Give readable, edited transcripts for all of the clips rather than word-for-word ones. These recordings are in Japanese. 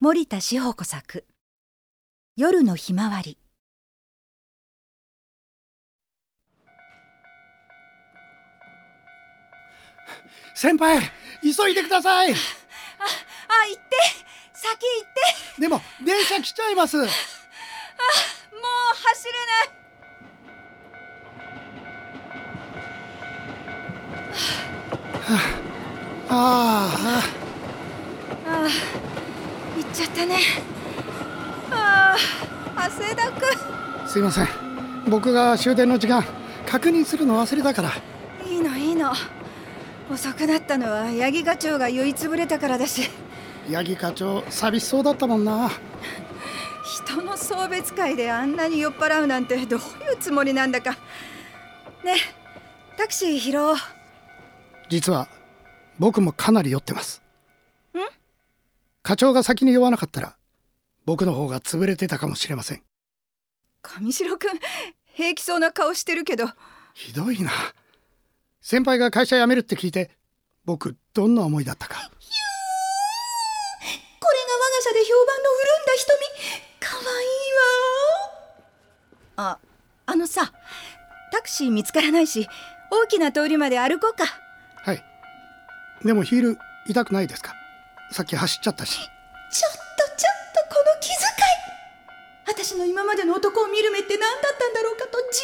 森田志保子作夜のひまわり。 先輩、急いでください。 行って、先行って。 でも電車来ちゃいます。 もう走れない。行っちゃったね。汗だく。 すいません、僕が終電の時間確認するの忘れたから。 いいの。遅くなったのは八木課長が酔いつぶれたからだし。 八木課長寂しそうだったもんな。 人の送別会であんなに酔っ払うなんてどういうつもりなんだかね。タクシー拾おう。 実は僕もかなり酔ってます。課長が先に酔わなかったら僕の方が潰れてたかもしれません。 上白くん、平気そうな顔してるけど。 ひどいな。先輩が会社辞めるって聞いて僕どんな思いだったか。 これが我が社で評判の潤んだ瞳。かわいいわ。あのさ、タクシー見つからないし大きな通りまで歩こうか。 はい。でもヒール痛くないですか？さっき走っちゃったし。 ちょっとこの気遣い。私の今までの男を見る目って何だったんだろうかと自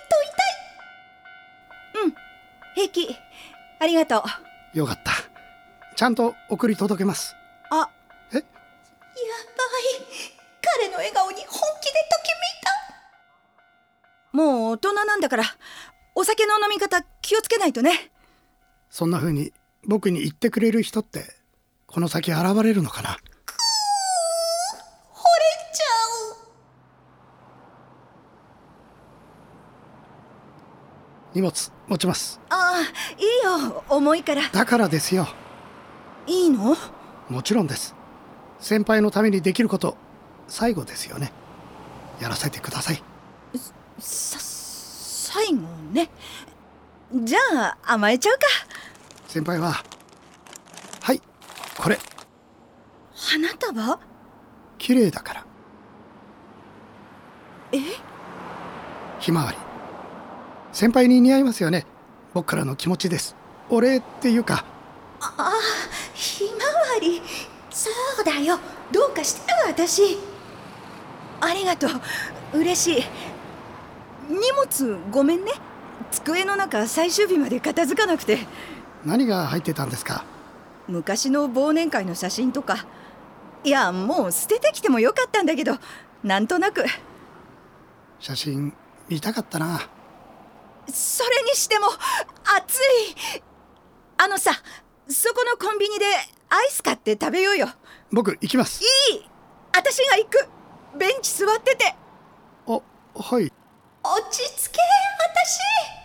分に問いたい。平気。ありがとう。 よかった。ちゃんと送り届けます。 やばい。 え？ 彼の笑顔に本気でときめいた。もう大人なんだからお酒の飲み方気をつけないとね。 そんな風に僕に言ってくれる人ってこの先現れるのかな。 惚れちゃう。 荷物持ちます。 いいよ、重いから。 だからですよ。 いいの？ もちろんです。先輩のためにできること最後ですよね。やらせてください。 最後ね。じゃあ甘えちゃうか。 先輩は、はい、これ花束？ 綺麗だから。ひまわり、先輩に似合いますよね。僕からの気持ちです。お礼っていうか。 ひまわり。そうだよ、どうかしてる私。ありがとう、嬉しい。荷物ごめんね。机の中最終日まで片付かなくて。 何が入ってたんですか？ 昔の忘年会の写真とか。いや、もう捨ててきてもよかったんだけど、なんとなく。 写真見たかったな。 それにしても暑い。さ、そこのコンビニでアイス買って食べようよ。 僕行きます。 いい、私が行く。ベンチ座ってて。 はい。 落ち着け、私。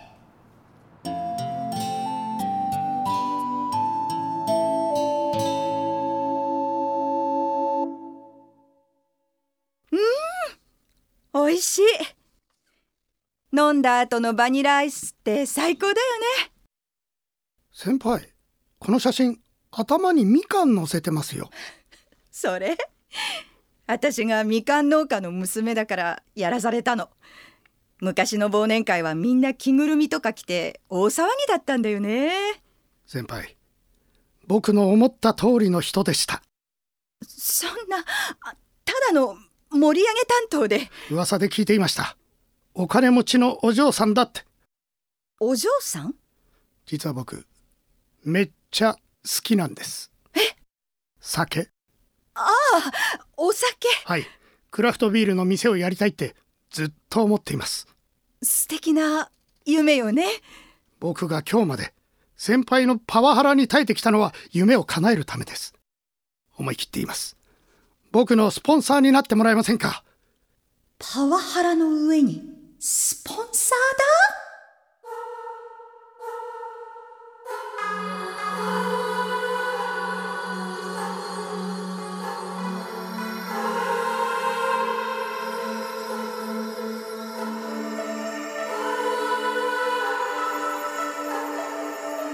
おいしい。飲んだ後のバニラアイスって最高だよね。 先輩、この写真頭にみかん乗せてますよ。 それ、私がみかん農家の娘だからやらされたの。昔の忘年会はみんな着ぐるみとか着て大騒ぎだったんだよね。 先輩、僕の思った通りの人でした。 そんな、ただの盛り上げ担当で。 噂で聞いていました。お金持ちのお嬢さんだって。 お嬢さん？ 実は僕めっちゃ好きなんです。酒。 お酒。 はい、クラフトビールの店をやりたいってずっと思っています。 素敵な夢よね。 僕が今日まで先輩のパワハラに耐えてきたのは夢を叶えるためです。思い切って言います。僕のスポンサーになってもらえませんか？ パワハラの上にスポンサー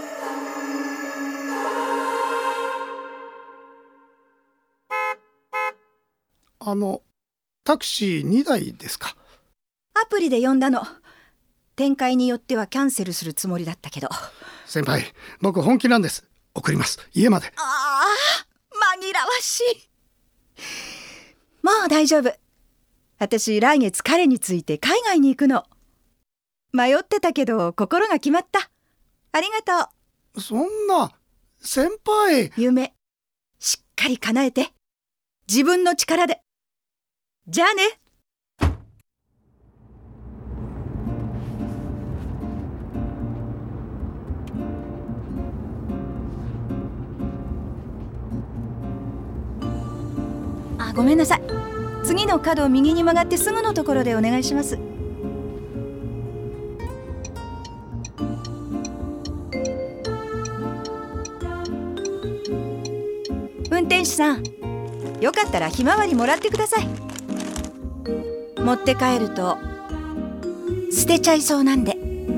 だ。 タクシー2台ですか？ アプリで呼んだの。展開によってはキャンセルするつもりだったけど。 先輩、僕本気なんです。送ります、家まで。 ああ、紛らわしい。もう大丈夫。私来月彼について海外に行くの。迷ってたけど心が決まった。ありがとう。そんな、先輩。 夢しっかり叶えて、自分の力で。じゃあね。ごめんなさい。次の角を右に曲がってすぐのところでお願いします。運転手さん、よかったらひまわりもらってください。持って帰ると捨てちゃいそうなんで。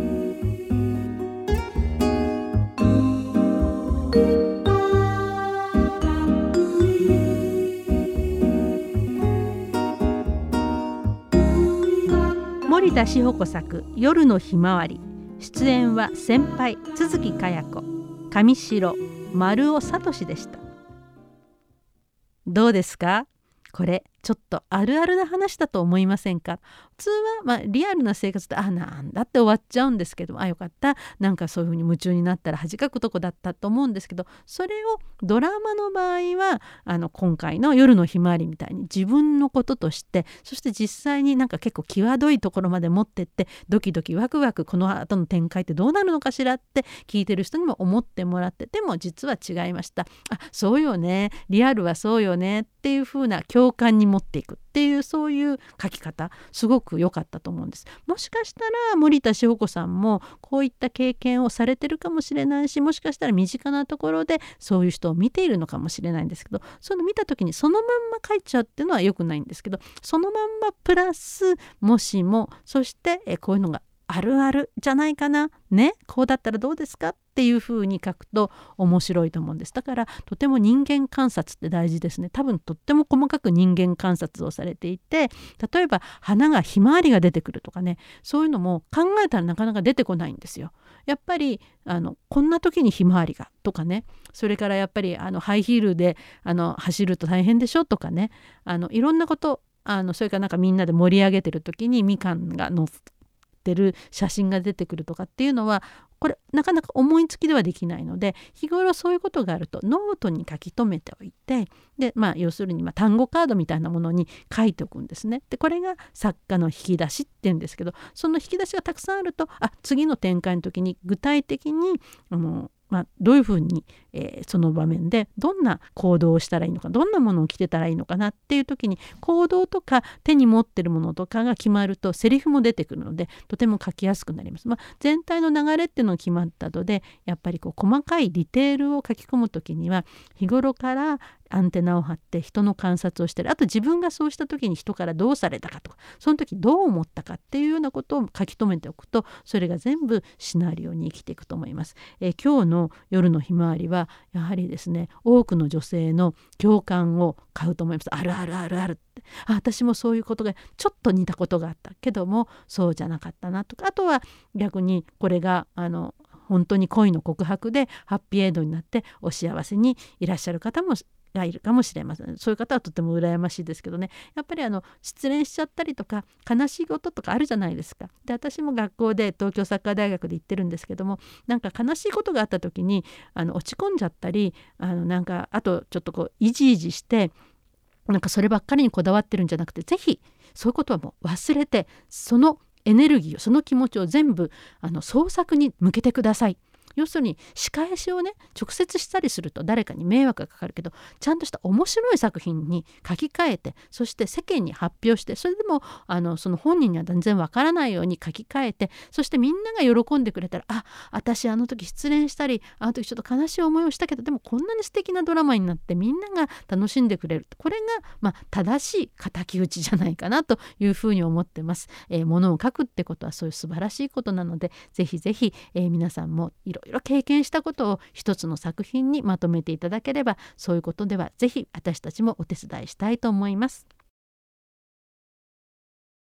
森田志保子作夜のひまわり。出演は先輩都築かや子、上白丸尾聡でした。どうですか？これちょっとあるあるな話だと思いませんか？普通はリアルな生活でなんだって終わっちゃうんですけど、よかった、なんかそういうふうに夢中になったら恥かくとこだったと思うんですけど、それをドラマの場合は今回の夜のひまわりみたいに自分のこととして、そして実際になんか結構際どいところまで持ってって、ドキドキワクワクこの後の展開ってどうなるのかしらって聞いてる人にも思ってもらって、でも実は違いました、そうよね、リアルはそうよねっていう風な共感に持っていくっていう、そういう書き方すごく良かったと思うんです。もしかしたら森田志保子さんもこういった経験をされてるかもしれないし、もしかしたら身近なところでそういう人を見ているのかもしれないんですけど、そういうの見た時にそのまんま書いちゃうっていうのは良くないんですけど、そのまんまプラスもしも、そしてこういうのがあるあるじゃないかなね、こうだったらどうですかっていう風に書くと面白いと思うんです。だからとても人間観察って大事ですね。多分とっても細かく人間観察をされていて、例えば花がひまわりが出てくるとかね、そういうのも考えたらなかなか出てこないんですよ。やっぱりこんな時にひまわりがとかね、それからやっぱりハイヒールで走ると大変でしょとかね、いろんなことそれからなんかみんなで盛り上げてる時にみかんが乗ってる写真が出てくるとかっていうのは、これなかなか思いつきではできないので、日頃そういうことがあるとノートに書き留めておいて、で要するに単語カードみたいなものに書いておくんですね。でこれが作家の引き出しっていうんですけど、その引き出しがたくさんあると、次の展開の時に具体的にどういうふうに、その場面でどんな行動をしたらいいのか、どんなものを着てたらいいのかなっていう時に、行動とか手に持ってるものとかが決まるとセリフも出てくるので、とても書きやすくなります。全体の流れっていうのが決まったので、やっぱり細かいディテールを書き込む時には日頃からアンテナを張って人の観察をしてる、あと自分がそうした時に人からどうされたかとか、その時どう思ったかっていうようなことを書き留めておくと、それが全部シナリオに生きていくと思います。今日の夜のひまわりはやはりですね、多くの女性の共感を買うと思います。あるあるあるあるって、私もそういうことがちょっと似たことがあったけどもそうじゃなかったなとか、あとは逆にこれが本当に恋の告白でハッピーエンドになってお幸せにいらっしゃる方もがいるかもしれません。そういう方はとても羨ましいですけどね、やっぱり失恋しちゃったりとか悲しいこととかあるじゃないですか。で私も学校で東京サッカー大学で行ってるんですけども、なんか悲しいことがあった時に落ち込んじゃったりなんかあとちょっとイジイジしてなんかそればっかりにこだわってるんじゃなくて、ぜひそういうことはもう忘れて、そのエネルギーを、その気持ちを全部創作に向けてください。要するに仕返しをね直接したりすると誰かに迷惑がかかるけど、ちゃんとした面白い作品に書き換えて、そして世間に発表して、それでもその本人には全然わからないように書き換えて、そしてみんなが喜んでくれたら、私時失恋したり時ちょっと悲しい思いをしたけど、でもこんなに素敵なドラマになってみんなが楽しんでくれる、これが正しい敵討ちじゃないかなというふうに思ってます。ものを書くってことはそういう素晴らしいことなので、ぜひぜひ、皆さんもいろいろ経験したことを一つの作品にまとめていただければ、そういうことではぜひ私たちもお手伝いしたいと思います。